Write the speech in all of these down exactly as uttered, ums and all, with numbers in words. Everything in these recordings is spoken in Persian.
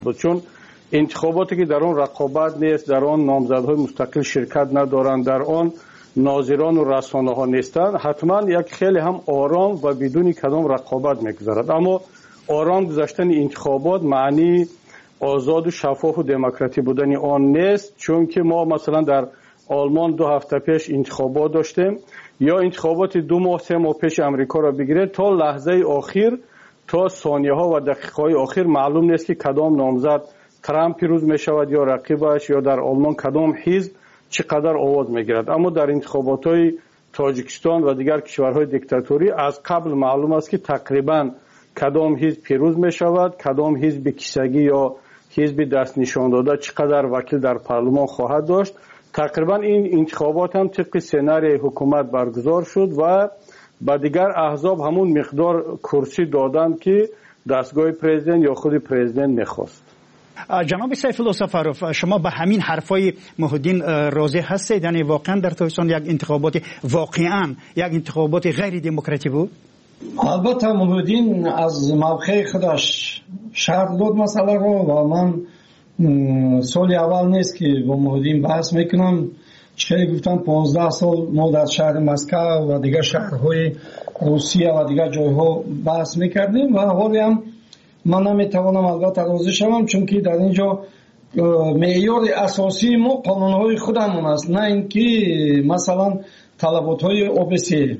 بود، چون انتخاباتی که در آن رقابت نیست، در آن نامزدهای مستقل شرکت ندارند، در آن ناظران و رسانه ها نیستند، حتما یک خیلی هم آرام و بدون کدام رقابت میگذرد. اما آرام گذشتن انتخابات معنی آزاد و شفاف و دموکراتی بودن آن نیست، چون که ما مثلا در آلمان دو هفته پیش انتخابات داشتیم، یا انتخابات دو ماه سه ماه پیش امریکا را بگیرید، تا لحظه آخر، تا ثانیه ها و دقیقه های آخر معلوم نیست که کدام نامزد ترامپ پیروز می شود یا رقیبش، یا در آلمان کدام حزب چقدر آواز می گیرد. اما در انتخابات های تاجیکستان و دیگر کشورهای دیکتاتوری از قبل معلوم است که تقریبا کدام حزب پیروز می شود، کدام حزب کیسگی یا حزب دست نشان داده چقدر وکیل در پارلمان خواهد داشت. تقریبا این انتخابات هم طبق سناریوی حکومت برگزار شد و با دیگر احزاب همون مقدار کرسی دادند که دستگاه پرزیدنت یا خود پرزیدنت میخواست. جناب سیفالله سفروف، شما به همین حرفای محی‌الدین راضی هستید؟ یعنی واقعا در تاجیکستان یک انتخابات واقعا یک انتخابات غیر دموکراتیک بود؟ البته محی‌الدین از موقع خودش شرح داد مسئله رو و من سال اول نیست که با محی‌الدین بحث میکنم. چه گفتم پانزده سال ما در شهر مسکو و دیگر شهرهای روسیه و دیگر جایها بحث میکردیم و حالی هم من نمیتوانم البته راضی شوم، چون که در اینجا معیار اساسی ما قانونهای خودمون است، نه اینکه مثلا طلباتهای او بی سی.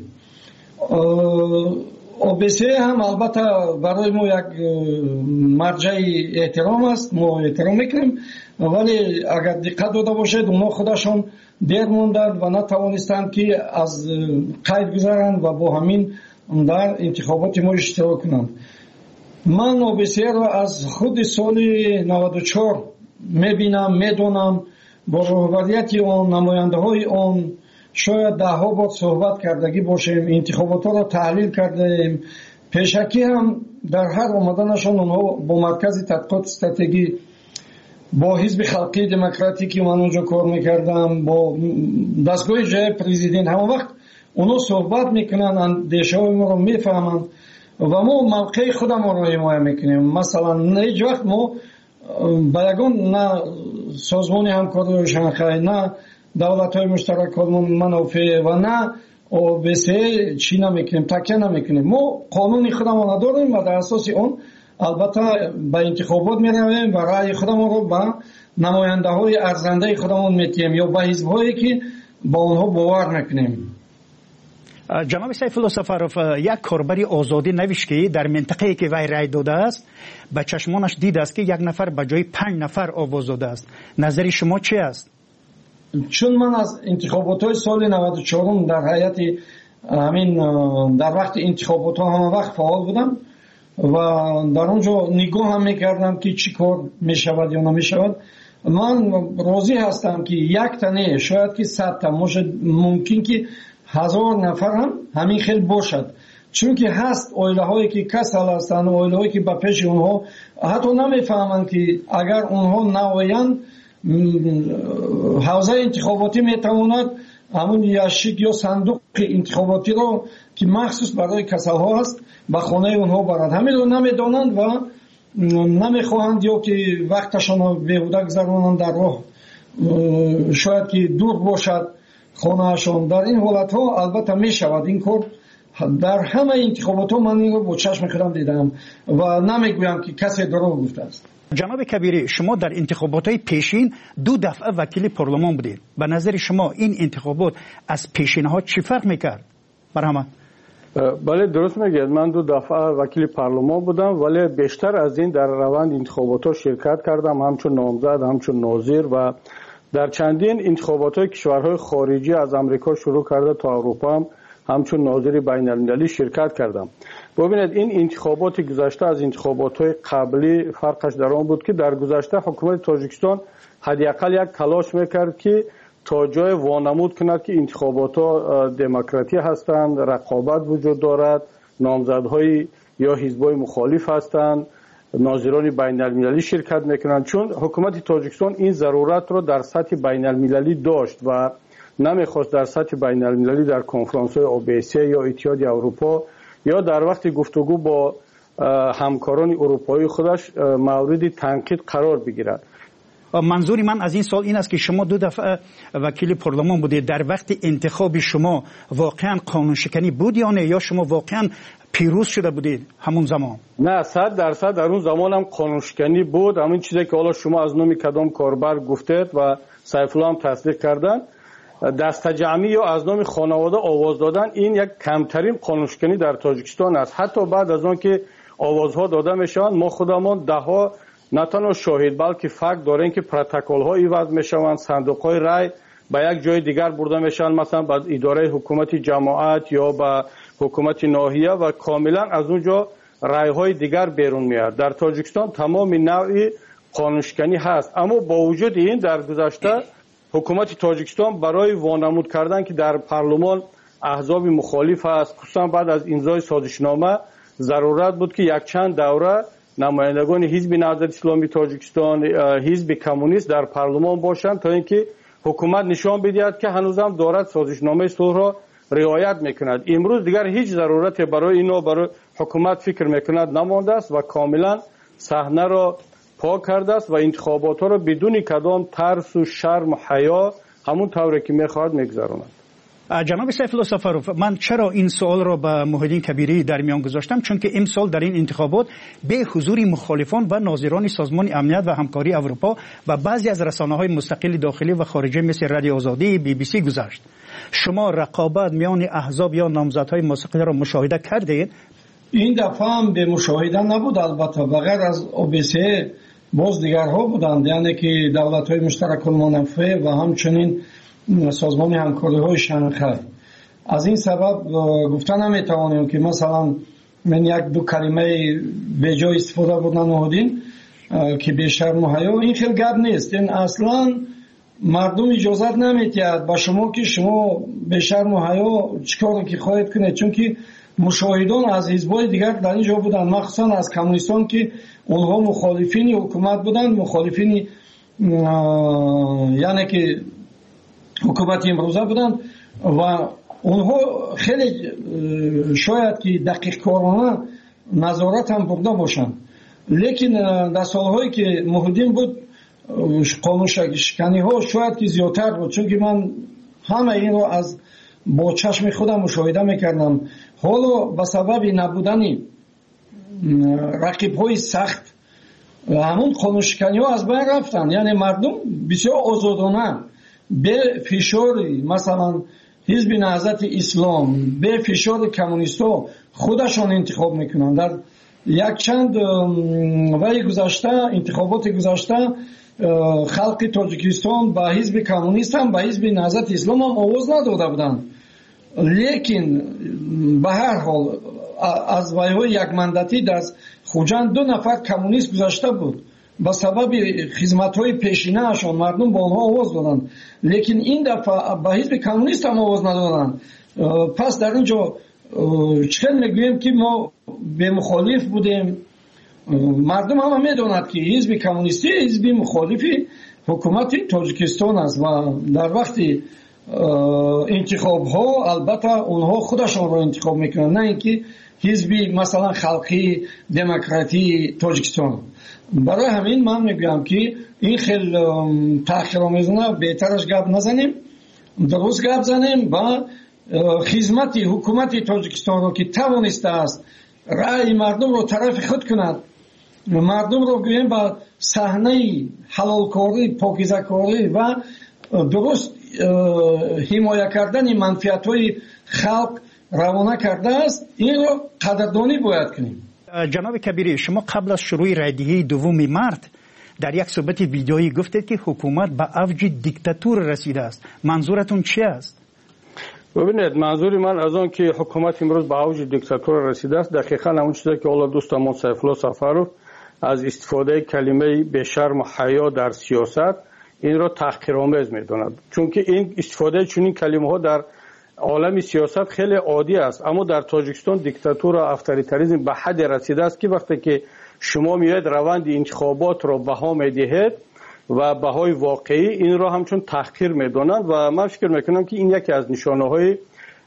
او بی سی هم البته برای ما یک مرجع احترام است، ما احترام میکنیم، ولی اگر دقت داده باشید اونا خودشون دیر موندند و نتوانستند که از قید گذارند و با همین در انتخابات ما اشتراک کنند. من او بی سی را از خود سال نود و چهار میبینم، میدونم، با رهبریت آن، نماینده های آن شاید ده ها بار صحبت کردگی باشیم، انتخابات را تحلیل کردیم، پیشکی هم در هر آمدنشان اونها با مرکز تحقیقات استراتژی، با حزب خلقی دموکراتیکی من اونجا کار میکردم، با دستگاه جای پرزیدنت، همه وقت اونها صحبت میکنن، اندیشه های ما رو میفهمند و ما موقع خودم رو حمایت میکنیم. مثلا هیچ وقت ما با یگان نه سازمان همکاری شانگهای، نه دولت های مشترک منافع و نه او بی سی چی نمیکنیم، تکیه نمیکنیم. ما قانون خودمون نداریم و در اساس اون البته به انتخابات میرویم و رأی خودمون رو به نماینده های ارزنده خودمون میتیم یا به حزب هایی که با اونها باور میکنیم. جناب سیفالله سفروف، یک کاربری آزادی نوشت که در منطقه‌ای که وی رای داده است به چشمانش دید است که یک نفر به جای پنج نفر آواز داده است. نظر شما چی است؟ چون من از انتخابات های سال نود و چهار در هیئت همین در وقت انتخابات ها همه وقت فعال بودم و در اونجا نگاه هم میکردم که چی کار میشود یا نمیشود. من راضی هستم که یک تنه شاید که صد تا ممکن که هزار نفر هم همین خیلی باشد، چون که هست اویله هایی که کسل هستند، اویله هایی که به پیش اونها حتی نمیفهمند که اگر اونها نوایند حوزه انتخاباتی میتواند همون یاشیک یا صندوق انتخاباتی رو که مخصوص برای کسل ها هست به خانه اونها برند. همین رو نمیدانند و نمیخواهند یا که وقتشان رو بیهوده گذرانند در راه، شاید که دور باشد خانهشان. در این حالت ها البته می شود این کار. در همه انتخابات ها من این رو با چشم خودم دیدم و نمیگویم که کسی دروغ گفته است. جناب کبیری، شما در انتخابات های پیشین دو دفعه وکیل پارلمان بودید. به نظر شما این انتخابات از پیشین ها چی فرق میکرد؟ برهمه. بله درست میگید، من دو دفعه وکیل پارلمان بودم، ولی بیشتر از این در روند انتخابات ها شرکت کردم، همچون نامزد، همچون ناظر و در چندین انتخابات های کشورهای خارجی از امریکا شروع کرده تا اروپا هم همچون ناظر بین المللی شرکت کردم. ببینید این انتخابات گذشته از انتخابات های قبلی فرقش در آن بود که در گذشته حکومت تاجیکستان حداقل یک تلاش میکرد که تا جای وانمود کند که انتخابات ها دموکراتی هستند، رقابت وجود دارد، نامزدهای یا حزبای مخالف هستند، ناظران بین المللی شرکت میکنند. چون حکومت تاجیکستان این ضرورت را در سطح بین المللی داشت و نمیخواست در سطح بین المللی در کنفرانس های او بی سی یا اتحادیه اروپا یا در وقت گفتگو با همکاران اروپایی خودش مورد تنقید قرار بگیرد. منظور من از این سال این است که شما دو دفعه وکیل پارلمان بودید، در وقت انتخاب شما واقعا قانون شکنی بود یا نه، یا شما واقعا پیروز شده بودید همون زمان؟ نه، صد درصد در اون زمان هم قانون شکنی بود. همین چیزی که حالا شما از نام کدام کاربر گفتید و سیف الله هم تصدیق کردن، دستجمعی یا از نام خانواده آواز دادن، این یک کمترین قانون شکنی در تاجیکستان است. حتی بعد از آن که آوازها داده میشوند، ما خودمان ده ها نه تنها شاهد بلکه فکت داریم که پروتکل ها ایواز میشوند، صندوق های رای به یک جای دیگر برده میشن، مثلا به اداره حکومت جماعت یا به حکومت ناحیه، و کاملا از اونجا رای های دیگر بیرون میاد. در تاجیکستان تمام نوعی قانون شکنی هست، اما با وجود این در گذشته حکومت تاجیکستان برای وانمود کردن که در پارلمان احزاب مخالف است، خصوصا بعد از امضای سازشنامه ضرورت بود که یک چند دوره نمایندگان حزب نهضت اسلامی تاجیکستان، حزب کمونیست در پارلمان باشند تا اینکه حکومت نشان بدهد که هنوزم دارد سازشنامه صلح را رعایت میکند. امروز دیگر هیچ ضرورت برای اینو برای حکومت فکر میکند نمانده است و کاملا صحنه را پاک کرده است و انتخابات ها را بدون کدام ترس و شرم و حیا همون طوری که میخواهد میگذراند. جناب سیف الله سفروف، من چرا این سوال را به محیدین کبیری در میان گذاشتم؟ چون که امسال در این انتخابات به حضور مخالفان و ناظران سازمان امنیت و همکاری اروپا و بعضی از رسانه‌های مستقل داخلی و خارجی مثل رادیو آزادی، بی بی سی گذشت. شما رقابت میان احزاب یا نامزدهای مستقل را مشاهده کردید؟ این دفعه هم به مشاهده نبود، البته بغیر از او بی سی باز دیگرها بودند، یعنی که دولت‌های مشترک المنافع و همچنین سازمان همکاری های شنغهای. از این سبب گفتن نمیتوانیم که مثلا من یک دو کلمه به جای استفاده بودن نهادین که به شرم و حیا، این خیلی گپ نیست. این اصلا مردم اجازت نمیدهد با شما که شما به شرم و حیا چیکار که خواهید کنید، چون که مشاهدان از حزب‌های دیگر در اینجا بودن، مخصوصا از کمونیستان که اونها مخالفین حکومت بودن، مخالفین یعنی که حکومت امروزه بودن و اونها خیلی شاید که دقیق کارانه نظارت هم برده باشند، لیکن در سالهایی که محیدین بود قانون شکنی ها شاید که زیادتر بود، چون که من همه این رو از با چشم خودم مشاهده میکردم. حالا به سبب نبودن رقیب های سخت همون قانون شکنی ها از بین رفتن، یعنی مردم بسیار آزادانه به فشار مثلا حزب نهضت اسلام، به فشار کمونیستا خودشان انتخاب میکنن. در یک چند وقت گذشته، انتخابات گذشته، خلق تاجیکستان با حزب کمونیست هم با حزب نهضت اسلام هم آواز نداده بودند، لیکن به هر حال از ویهای یک مندتی در خوجند دو نفر کمونیست گذشته بود، با سبب خدمت‌های پیشینه اشان مردم با آنها آواز دادند، لیکن این دفعه با حزب کمونیست هم آواز ندادند. پس در اینجا چطور میگوییم که ما به مخالف بودیم؟ مردم هم میدونند که حزب کمونیستی حزب مخالفی حکومت تاجیکستان است و در وقت انتخاب ها البته اونها خودشان رو انتخاب میکنند، نه اینکه حزبی مثلا خلقی دموکراتی تاجیکستان. برای همین من میگم که این خیلی تأخیرآمیزانه بهترش گپ نزنیم، درست گپ زنیم و خدمت حکومت تاجیکستان رو که توانسته است رأی مردم رو طرف خود کند، مردم رو گوییم با صحنه حلالکاری، پاکیزه‌کاری و درست حمایت کردن منفعت‌های خلق روانه کرده است، این رو قدردانی باید کنیم. جناب کبیری، شما قبل از شروع رایدهی دوم مارس در یک صحبت ویدیویی گفتید که حکومت به اوج دیکتاتور رسیده است. منظورتون چی است؟ ببینید، منظور من از آن که حکومت امروز به اوج دیکتاتور رسیده است دقیقاً همون چیزی که حالا دوستمون سیف الله سفروف از استفاده کلمه به شرم و حیا در سیاست این را تحقیرآمیز می‌داند، چون که این استفاده چنین کلمه‌ها در عالم سیاست خیلی عادی است، اما در تاجیکستان دیکتاتور و افطاریتاریسم به حد رسیده است که وقتی که شما میاید روند انتخابات را بها میدهید و بهای واقعی این را همچون تحقیر میدانند و من فکر میکنم که این یکی از نشانه‌های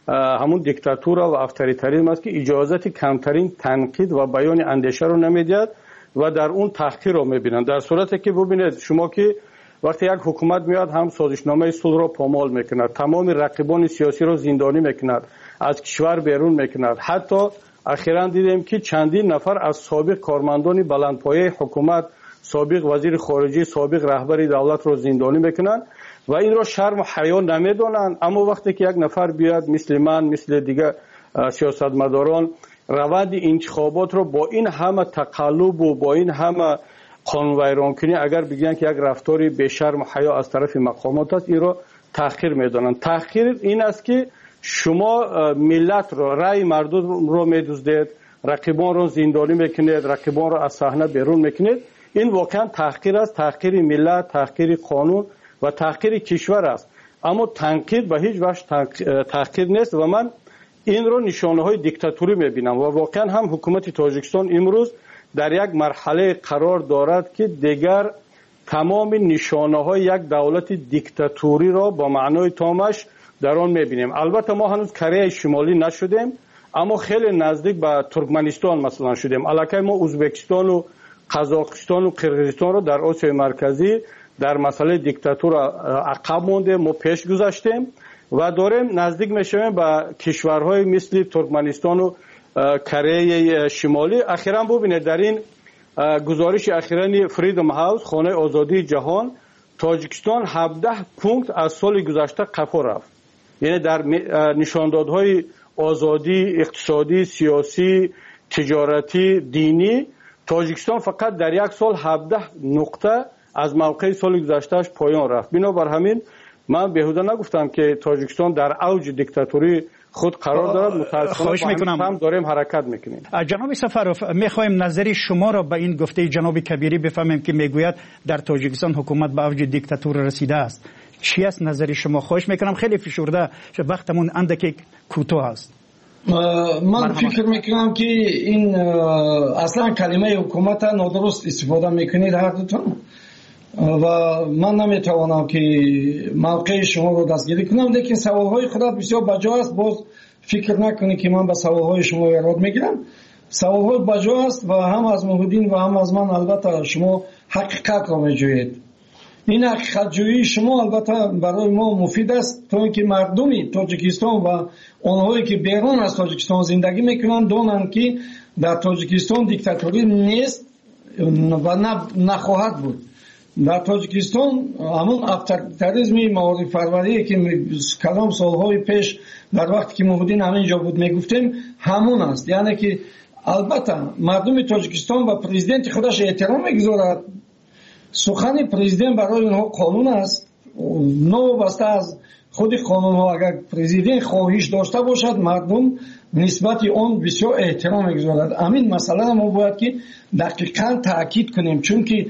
همون دیکتاتورا و افطاریتاریسم است که اجازت کمترین تنقید و بیان اندیشه رو نمیدهد و در اون تحقیر رو میبینند. در صورتی که ببینید شما که وقتی یک حکومت میاد هم سازشنامه صلح رو پامال میکند، تمام رقیبان سیاسی رو زندانی میکند، از کشور بیرون میکند. حتی اخیراً دیدیم که چندین نفر از سابق کارمندان بلندپایه حکومت، سابق وزیر خارجه، سابق رهبر دولت رو زندانی میکنند و این رو شرم و حیا نمیدونند. اما وقتی که یک نفر بیاد مثل من، مثل دیگه سیاستمداران روند انتخابات رو با این همه تقلب و با این همه قانون ویرانکنی اگر بگن که یک رفتاری به شرم و حیا از طرف مقامات است، این رو تحقیر میدونند. تحقیر این است که شما ملت رو، رأی مردم رو میدزدید، رقیبان رو زندانی میکنید، رقیبان رو از صحنه بیرون میکنید. این واقعا تحقیر است، تحقیر ملت، تحقیر قانون و تحقیر کشور است. اما تنقید به هیچ وجه تحقیر نیست و من این رو نشانه های دیکتاتوری میبینم و واقعا هم حکومت تاجیکستان امروز در یک مرحله قرار دارد که دیگر تمام نشانه های یک دولت دیکتاتوری را با معنای تامش در آن میبینیم. البته ما هنوز کره شمالی نشدیم، اما خیلی نزدیک به ترکمنستان مثلا شدیم. الکی ما ازبکستان و قزاقستان و قرقیزستان رو در آسیای مرکزی در مسئله دیکتاتور عقب مونده، ما پیش گذاشتیم و داریم نزدیک میشویم به کشورهای مثل ترکمنستان و کره شمالی. اخیراً ببینید در این گزارش اخیراً فریدم هاوس، خانه آزادی جهان، تاجیکستان هفده پونکت از سال گذشته قفا رفت. یعنی در نشاندادهای آزادی اقتصادی، سیاسی، تجارتی، دینی، تاجیکستان فقط در یک سال هفده نقطه از موقع سال گذشتهش پایان رفت. بنابر همین من بهوده نگفتم که تاجیکستان در اوج دیکتاتوری خود قرار دارد. متاسفانه هم داریم حرکت میکنیم. جناب سفروف، میخوایم نظری شما را به این گفته جناب کبیری بفهمیم که میگوید در تاجیکستان حکومت به اوج دیکتاتور رسیده است. چی است نظری شما؟ خواهش میکنم، خیلی فشرده وقتمون اندکی کوتاه است. من فکر میکنم که این اصلا کلمه حکومت نادرست استفاده میکنید هر دوتون و من نمیتوانم که موقع شما رو دستگیری کنم، لیکن سوالهای خودت بسیار بجا است. باز فکر نکنید که من به سوالهای شما ایراد میگیرم. سوالهای بجا است و هم از محمدین و هم از من البته شما حقیقت را میجویید. این حقیقت جویی شما البته برای ما مفید است تا اینکه مردمی تاجیکستان و آنهایی که بیرون از تاجیکستان زندگی میکنند دانند که در تاجیکستان دیکتاتوری نیست و نخواهد بود. در تاجیکستان همون افطاریتاریسم معارف پروری که کلام سالهای پیش در وقتی که محمدین همینجا بود میگفتیم همون است. یعنی که البته مردم تاجیکستان و پرزیدنت خودش احترام میگذارد. سخن پرزیدنت برای اونها قانون است. نو بسته از خود قانون ها اگر پرزیدنت خواهش داشته باشد مردم نسبت آن بسیار احترام میگذارد. همین مسئله ما باید که دقیقاً تاکید کنیم، چون که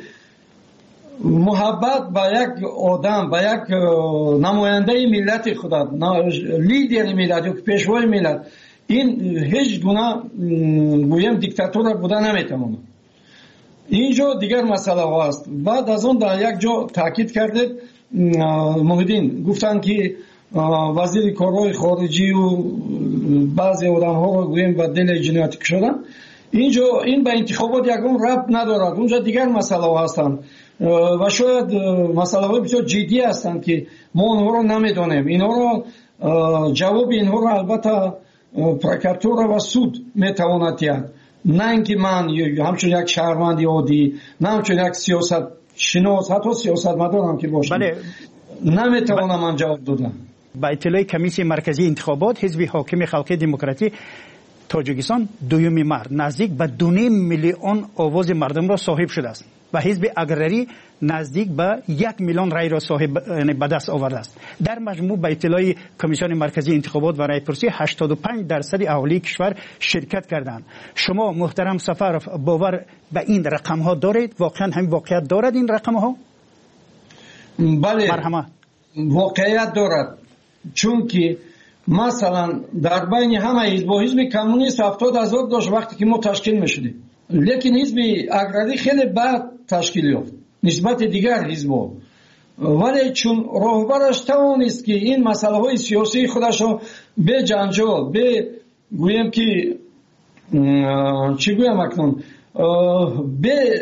محبت با یک آدم، با یک نماینده ملت خدا، لیدر ملت یا پیشوای ملت، این هیچ گونه گویم دیکتاتور بوده نمیتونه. اینجا دیگر مسئله ها است. بعد از اون در یک جا تاکید کرده محمدین گفتن که وزیر کارهای خارجی و بعضی آدم ها رو گویم به دل جنایتی کشیدن. اینجا این به انتخابات یکم ربط ندارد. اونجا دیگر مسئله ها هستند و شاید مسئله های بسیار جدی هستند که ما اونها رو نمیدانیم. اینها رو جواب اینها رو البته پروکراتور و سود میتواند دهد، نه اینکه من همچون یک شهروند عادی، نه همچون یک سیاست شناس، حتی سیاست مدارم که باشم، بله. نمیتوانم من جواب دادم. با اطلاع کمیسیون مرکزی انتخابات، حزب حاکم خلق دموکراتی تاجیکستان دومی مرد نزدیک به دو نیم میلیون آواز مردم را صاحب شده است و حزب اگرری نزدیک به یک میلیون رای را صاحب به دست آورده است. در مجموع به اطلاع کمیسیون مرکزی انتخابات و رایپرسی هشتاد و پنج درصد اهالی کشور شرکت کردند. شما محترم سفروف باور به این رقم ها دارید؟ واقعا هم واقعیت دارد این رقم ها؟ بله، مرحمت. واقعیت دارد، چون که مثلا در بین همه حزب و حزب کمونیست هفتاد هزار داشت وقتی که ما تشکیل میشدیم، لیکن حزب اگرری خیلی بعد تشکیل یافت نسبت دیگر حزب‌ها ولی چون راهبرش توانست که این مسئله های سیاسی خودش رو به جنجال به گویم که چی گویم اکنون به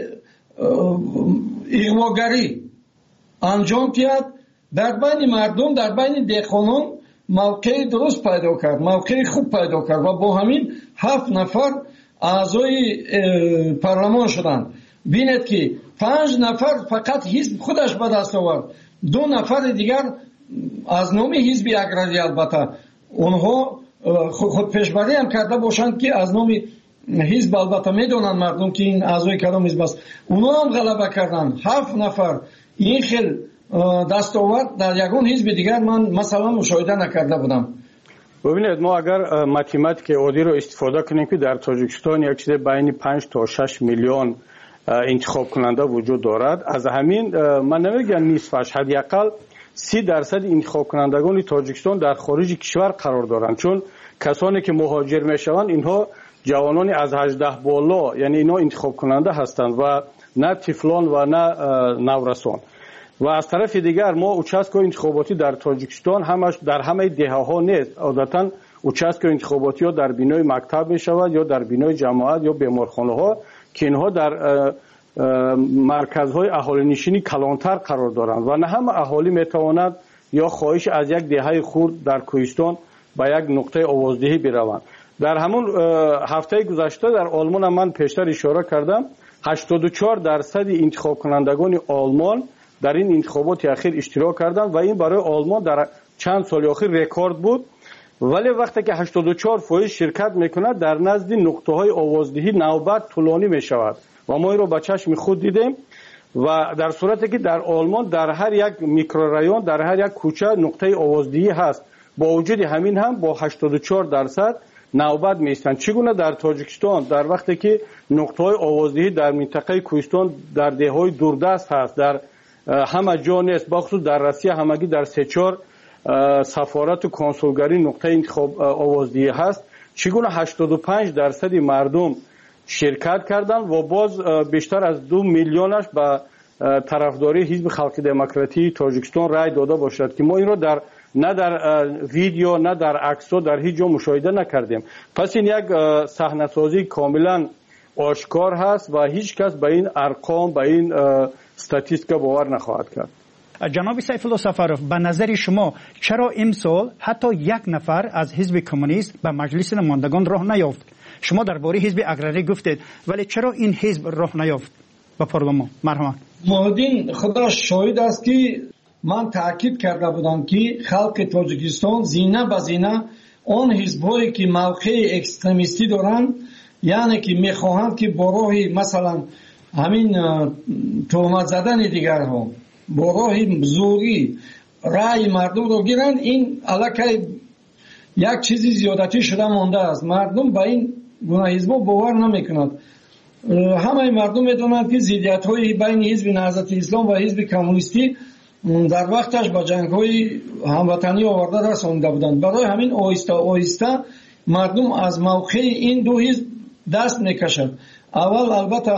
اغواگری انجام کرد، در بین مردم در بین دهقانان موقع درست پیدا کرد، موقع خوب پیدا کرد و با همین هفت نفر اعضای پارلمان شدند. بینید که پنج نفر فقط حزب خودش به دست آورد، دو نفر دیگر از نام حزب اگراری البته اونها خود پیشبری هم کرده باشند که از نام حزب البته میدونن مردم که این اعضای کدام حزب است، اونها هم غلبه کردند. هفت نفر این خیل دستاورد در یگان حزب دیگر من مثلا مشاهده نکرده بودم. ببینید ما اگر ماتماتیک عادی رو استفاده کنیم که در تاجیکستان یک چیز بین پنج تا شش میلیون انتخاب کننده وجود دارد، از همین من نمیگم نصفش، حداقل سی درصد انتخاب کنندگان تاجیکستان در خارج کشور قرار دارند، چون کسانی که مهاجر میشوند اینها جوانانی از هجده بالا، یعنی اینا انتخاب کننده هستند و نه طفلان و نه نورسان. و از طرف دیگر ما اوچاسکای انتخاباتی در تاجیکستان همش در همه دهه ها نیست، عادتا اوچاسکای انتخاباتی ها در بینای مکتب می شود یا در بینای جماعت یا بیمارخانه ها که اینها در مرکزهای اهالی نشینی کلانتر قرار دارند و نه همه اهالی می تواند یا خواهش از یک دهه خرد در کوهستان به یک نقطه آوازدهی بروند. در همون هفته گذشته در آلمان من پیشتر اشاره کردم هشتاد و چهار درصد انتخاب کنندگان آلمان در این انتخابات اخیر اشتراک کردند و این برای آلمان در چند سال اخیر رکورد بود. ولی وقتی که هشتاد و چهار درصد شرکت میکند در نزد نقطه های آوازدهی نوبت طولانی میشود و ما این رو با چشم خود دیدیم. و در صورتی که در آلمان در هر یک میکرورایون در هر یک کوچه نقطه آوازدهی هست، با وجود همین هم با هشتاد و چهار درصد نوبت میستند. چگونه در تاجیکستان در وقتی که نقطه های آوازدهی در منطقه کوهستان در دههای دوردست هست، در همه جا نیست، بخصوص در روسیه همگی در سه چهار سفارت و کنسولگری نقطه انتخاب آوازدهی هست، چگونه هشتاد و پنج درصد مردم شرکت کردند و باز بیشتر از دو میلیونش به طرفداری حزب خلق دموکراتی تاجیکستان رای داده باشد که ما این رو در نه در ویدیو نه در عکس در هیچ جا مشاهده نکردیم. پس این یک صحنه سازی کاملا آشکار هست و هیچ کس به این ارقام به این استاتیستیکا باور نخواهد کرد. جناب سیف الله سفروف، به نظر شما چرا امسال حتی یک نفر از حزب کمونیست به مجلس نمایندگان راه نیافت؟ شما درباره حزب اگراری گفتید، ولی چرا این حزب راه نیافت به پارلمان؟ مرحبا. مهدین خدا شاهد است که من تاکید کرده بودم که خلق تاجیکستان زینه به زینه آن حزب‌هایی که موقع اکستریمیستی دارند، یعنی که میخواهند که با راه مثلا همین تهمت زدن دیگرها با راه زوری رأی مردم رو گیرند، این الکی یک چیزی زیادتی شده مانده است. مردم به این گونه حزب‌ها باور نمیکنند. همه مردم میدونند که ضدیت‌های بین حزب نهضت اسلام و حزب کمونیستی در وقتش با جنگ‌های هموطنی آورده رسانده بودند. برای همین آهسته آهسته مردم از موقع این دو حزب دست میکشند. اول البته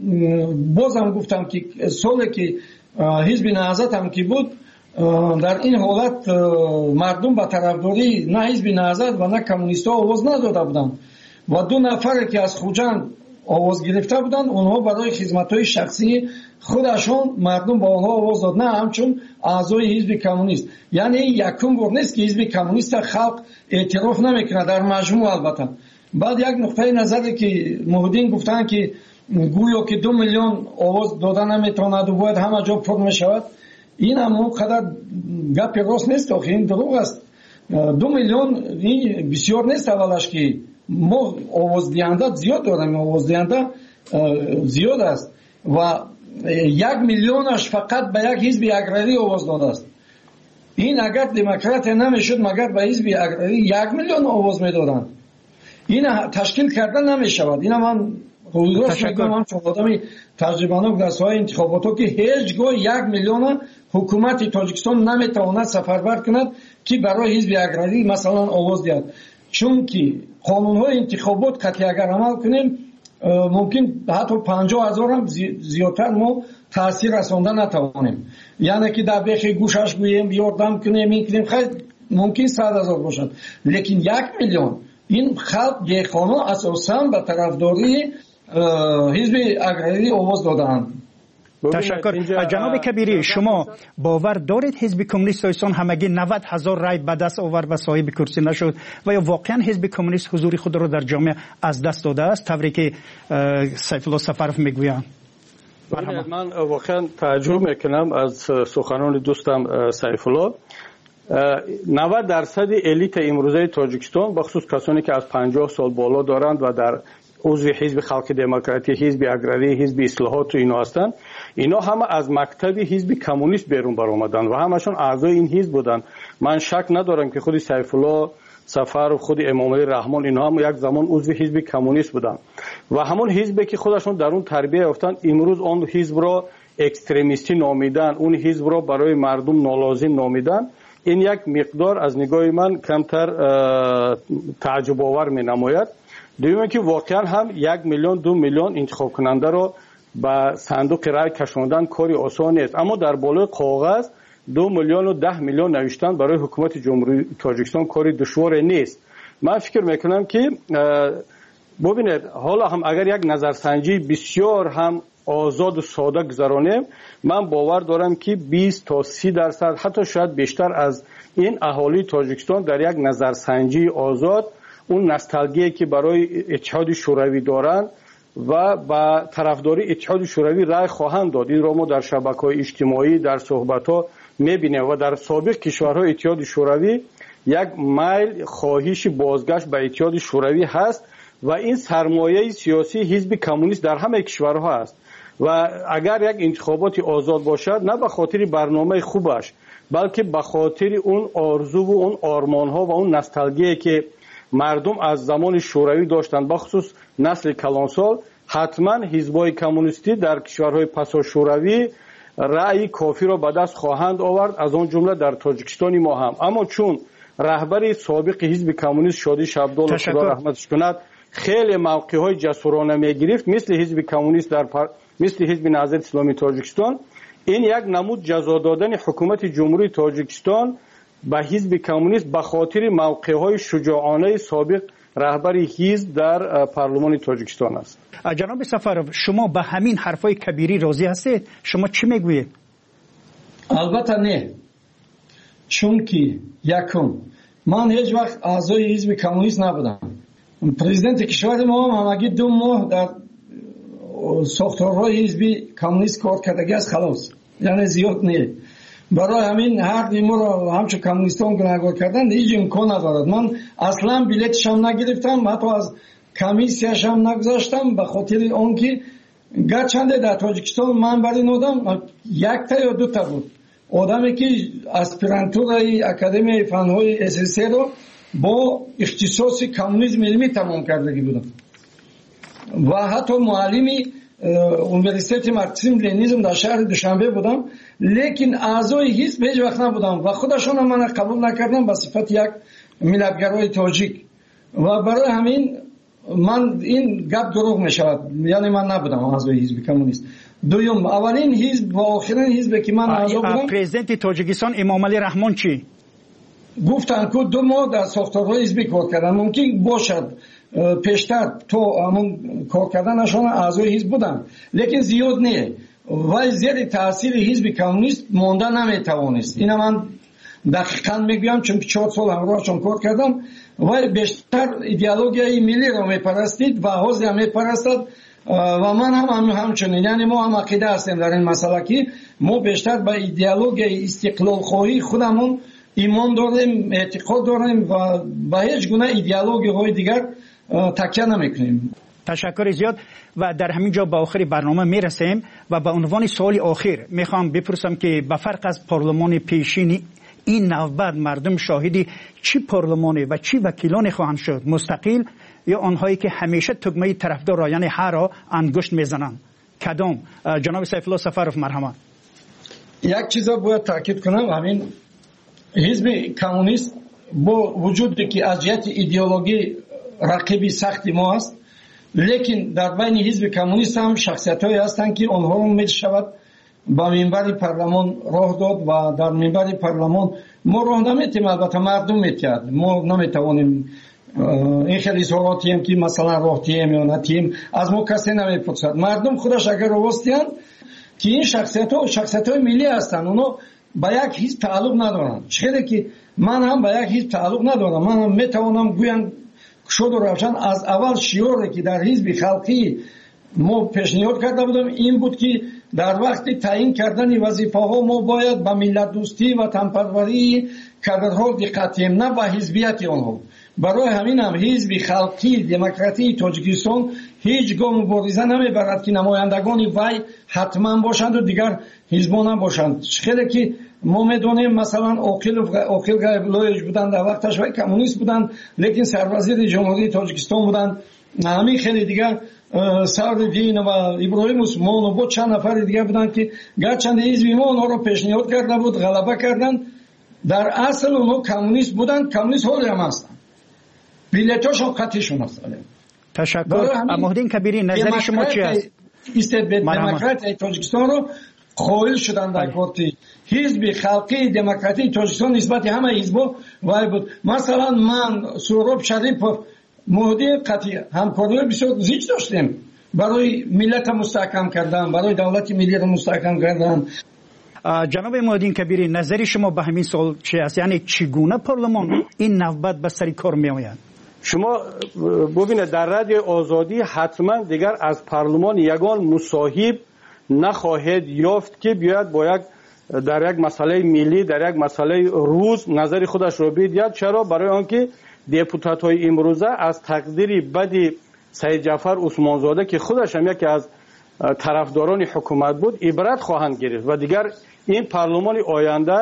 بازم گفتم که سالی که حزب نهضت هم که بود، در این حالت مردم به طرفداری نه حزب نهضت و نه کمونیست ها آواز نداده بودند و دو نفر که از خوجند آواز گرفته بودند، اونها برای خدمت‌های شخصی خودشون مردم با آنها آواز داد، نه همچون اعضای حزب کمونیست. یعنی یکم بار نیست که حزب کمونیست خلق اعتراف نمیکنه در مجموع. البته بعد یک نقطه نظری که مهدین گفتن که گویا که دو میلیون آواز دادن نمیتواند و باید همه جا پر میشود، این هم اون قدر گپ راست نیست، آخه این دروغ است. دو میلیون این بسیار نیست. اولش که ما آواز دهنده زیاد داریم، آواز دهنده زیاد است و یک میلیونش فقط به یک حزب اگراری آواز داده است. این اگر دموکرات نمیشد مگر به حزب اگراری یک میلیون آواز میدادند. این تشکیل کردن نمیشود. این من رویداد میگم، من چون آدمی تجربه‌ناک در ساحه انتخابات که هیچگاه یک میلیون حکومت تاجیکستان نمیتواند سفربر کند که برای حزب اگراری مثلا آواز دهد، چون که قانون‌های انتخابات قطعی اگر عمل کنیم ممکن حتی پنجاه هزار هم زیادتر ما таъсир расонда натавонем. яъне ки дар бехи гӯшаш гӯем ёрдам кунем ин кунем, хай мумкин сад ҳазор бошад, лекин як миллион ин халқ деҳқоно асосан ба тарафдории ҳизби аграрӣ овоз додаанд. تشکر. جناب کبیری، شما باور دارید حزب کمونیست سوئیسان همگی نود هزار رای به دست آورد و صاحب کرسی نشد و یا واقعا حزب کمونیست حضور خود را در جامعه از دست داده است طوری که سیف الله سفرов میگویند؟ من واقعا تعجب میکنم از سخنان دوستم سیف الله. نود درصد الیت امروزه تاجیکستان بخصوص کسانی که از پنجاه سال بالا دارند و در عضو حزب خلق دموکراتی، حزب اگراری، حزب اصلاحات و اینا هستند، اینا همه از مکتب حزب کمونیست بیرون برآمدند و همشون اعضای این حزب بودند. من شک ندارم که خود سیف الله سفر و خود امام علی رحمان اینا هم یک زمان عضو حزب کمونیست بودند و همون حزبی که خودشون در اون تربیت یافتند امروز اون حزب را اکستریمیستی نامیدن، اون حزب را برای مردم نالازم نامیدن. این یک مقدار از نگاه من کمتر تعجب آور می نماید. دوم که واقعا هم یک میلیون دو میلیون انتخاب کننده را به صندوق رای کشاندن کاری آسان نیست، اما در بالای کاغذ دو میلیون و ده میلیون نوشتن برای حکومت جمهوری تاجیکستان کاری دشوار نیست. من فکر میکنم که ببینید حالا هم اگر یک نظرسنجی بسیار هم آزاد و ساده گذرانیم، من باور دارم که بیست تا سی درصد حتی شاید بیشتر از این اهالی تاجیکستان در یک نظرسنجی آزاد اون نوستالژی که برای اتحاد شوروی دارند و با طرفداری اتحاد شوروی رای خواهند داد. این را ما در شبکه‌های اجتماعی در صحبت‌ها می‌بینیم و در سابق کشورهای اتحاد شوروی یک میل خواهش بازگشت به اتحاد شوروی هست و این سرمایه سیاسی حزب کمونیست در همه کشورها است و اگر یک انتخابات آزاد باشد نه به خاطر برنامه خوبش بلکه به خاطر اون آرزو و اون آرمان‌ها و اون نوستالژی که مردم از زمان شوروی داشتند، بخصوص نسل کلانسال، حتما حزب‌های کمونیستی در کشورهای پسا شوروی رأی کافی را به دست خواهند آورد، از آن جمله در تاجیکستان ما هم. اما چون رهبر سابق حزب کمونیست شادی شبدال خدا رحمتش کند خیلی موقع‌های جسورانه می‌گرفت مثل حزب کمونیست در پر... مثل حزب نهضت اسلامی تاجیکستان، این یک نمود جزا دادن حکومت جمهوری تاجیکستان به حزب کمونیست به خاطر موقع‌های شجاعانه سابق رهبر حزب در پارلمان تاجیکستان است. جناب سفرov، شما به همین حرفای کبیری راضی هستید؟ شما چی میگویید؟ البته نه، چون که یکم من هیچ وقت اعضای حزب کمونیست نبودم. پرزیدنت کشور ما هم همگی دو ماه در ساختارهای حزب کمونیست کار کردگی است، خلاص، یعنی زیاد نه. برای همین حق ما را همچون کمونیستان گناهکار کردن هیچ امکان ندارد. من اصلا بلیتش هم نگرفتم، حتی از کمیسیش هم نگذاشتم به خاطر آنکه گرچنده در تاجیکستان من برای نودم یک تا یا دو تا بود آدمی که اسپیرانتورای اکادمی فنهای اس اس رو با اختصاص کمونیسم علمی تمام کردگی بودم و حتی معلمی اونیورسیته مارکسیسم لنینیسم در شهر دوشنبه بودم، لیکن اعضای حزب هیچ وقت نبودم و خودشون هم من قبول نکردم به صفت یک ملتگرای تاجیک و برای همین من این گپ دروغ می شود، یعنی من نبودم اعضای حزب کمونیست. دوم، اولین حزب و آخرین حزب که من اعضا بودم پرزیدنت تاجیکستان امام علی رحمان چی گفتن که دو ماه در ساختارهای حزبی کار کردن، ممکن باشد پیشتر تو همون کار کردنشان اعضای حزب بودن لیکن زیاد نه و زیر تاثیر حزب کمونیست مانده نمیتوانست. اینا من دقیقاً میگم چون که چهار سال همراهشون کار کردم و بیشتر ایدئولوژی ملی را میپرستید و حوزه هم میپرستد و من هم, هم همچنین، یعنی ما هم عقیده هستیم در این مسئله که ما بیشتر به ایدئولوژی استقلال خواهی خودمون ایمان داریم، اعتقاد داریم و به هیچ گونه ایدئولوژی های دیگر تکیه نمیکنیم. تشکر زیاد و در همین جا به آخر برنامه میرسیم و به عنوان سوال آخر میخوام بپرسم که به فرق از پارلمان پیشین این نوبت مردم شاهدی چی پارلمانی و چی وکیلانی خواهند شد، مستقل یا آنهایی که همیشه تگمه طرفدار را یعنی هر را انگشت میزنند؟ کدام؟ جناب سیف الله سفرov مرحمت. یک چیز باید تاکید کنم، همین حزب کمونیست با وجودی که از جهت ایدئولوژی رقیبی سختی ما است، لیکن در بین حزب کمونیست هم شخصیت‌هایی هستند که آنها را می‌شود ба минбари парлумон роҳ дод ва дар минбари парлумон мо роҳ наметем, албатта мардум метиҳад, мо наметавонем این خیلی اظهاراتیم که مثلا راه تیم یا نه تیم از ما کسی نمیپرسد. مردم خودش اگر راستیان که این شخصیت ها شخصیت های ملی هستند، اونا با یک حزب تعلق ندارند. چرا که من هم با یک حزب تعلق ندارم، من هم میتوانم گویم شد و روشن از اول شعاری که در حزب خلقی ما پیشنهاد کرده بودم این بود که در وقت تعیین کردن وظیفه ها ما باید به ملت دوستی و تنپروری کادرها دقت کنیم، نه به حزبیت آنها. برای همین هم حزب خلقی دموکراتی تاجیکستان هیچ گاه مبارزه نمیبرد که نمایندگان وی حتما باشند و دیگر حزبان هم باشند. خیلی که ما میدونیم مثلا عاقل عاقل غیبلویچ بودند، در وقتش وی کمونیست بودند لیکن سروزیر جمهوری تاجیکستان بودند. همین خیلی دیگر سردین و ابراهیم عثمان و بود چند نفر دیگر بودند که گرچند حزب ما اونها رو پیشنهاد کرده بود غلبه کردند، در اصل اونها کمونیست بودند، کمونیست حالی هم هستند، بیلیتاشون قطعیشون هستند. تشکر. مهدین کبیری نظر شما چی است؟ دموکراتی تاجیکستان رو قائل شدن در پارتی حزب خلقی دموکراتی تاجیکستان نسبت همه حزبا وای بود. مثلا من سهراب شریفов مهدی قطعی همکاری بسیار زیاد داشتیم برای ملت مستحکم کردن، برای دولت ملی رو مستحکم کردن. جناب مهدین کبیری نظر شما به همین سوال چی است؟ یعنی چگونه پارلمان این نوبت به سر کار می آید؟ شما ببینید در رادیو آزادی حتما دیگر از پارلمان یگان مصاحب نخواهد یافت که بیاد با یک در یک مسئله ملی در یک مسئله روز نظر خودش رو بگوید. چرا؟ برای آنکه دپوتات های امروزه از تقدیر بد سید جعفر عثمانزاده که خودش هم یکی از طرفداران حکومت بود عبرت خواهند گرفت و دیگر این پارلمان آینده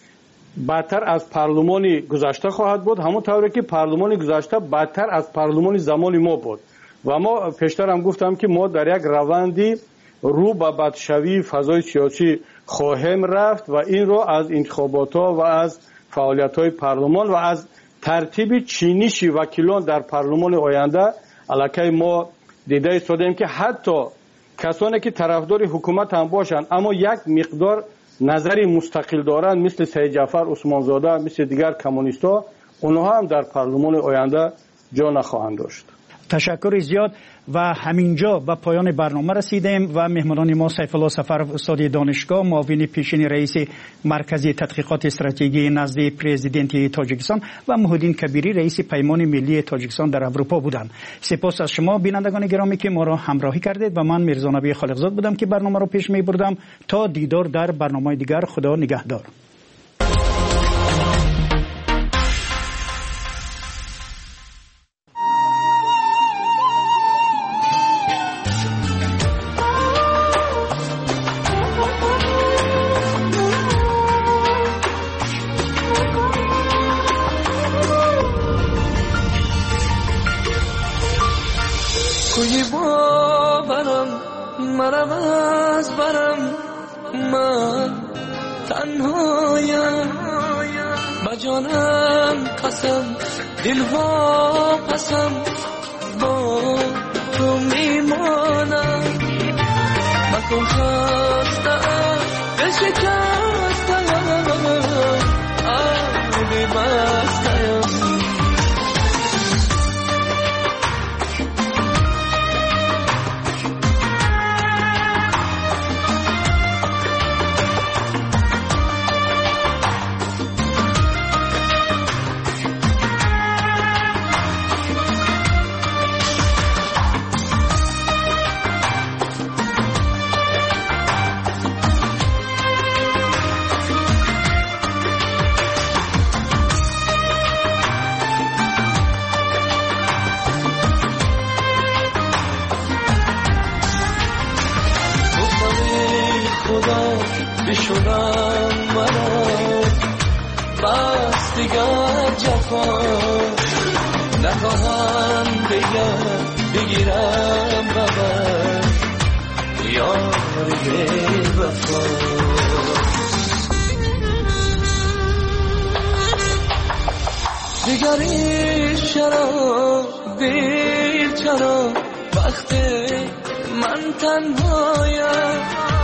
بدتر از پارلمان گذشته خواهد بود، همون طوری که پارلمان گذشته بدتر از پارلمان زمان ما بود. و ما پیشتر هم گفتم که ما در یک روندی رو به بدشوی فضای سیاسی خواهیم رفت و این رو از انتخابات ها و از فعالیت های پارلمان و از ترتیب چینش وکیلان در پارلمان آینده علاقه ما دیده ایستادیم که حتی کسانی که طرفدار حکومت هم باشند اما یک مقدار نظری مستقل دارند مثل سید جعفر عثمانزاده مثل دیگر کمونیست‌ها، اونها هم در پارلمان آینده جا نخواهند داشت. تشکر زیاد. و همینجا به پایان برنامه رسیدیم و مهمانان ما سیف الله سفرov استاد دانشگاه، معاون پیشین رئیس مرکز تحقیقات استراتژی نزد پرزیدنت تاجیکستان و مهدین کبیری رئیس پیمان ملی تاجیکستان در اروپا بودند. سپاس از شما بینندگان گرامی که ما را همراهی کردید و من میرزا نبی خالقزاد بودم که برنامه را پیش می بردم. تا دیدار در برنامه دیگر، خدا نگهدار. منم از برم من تنهایم با جانم قسم دلها قسم با تو میمانم من تو خستم دل شکستم آبی بستم بشونم منو بس دیگر جفا نخواهم دیگر بگیرم ببر یار وفا دیگری چرا دیر چرا وقت من تنهایم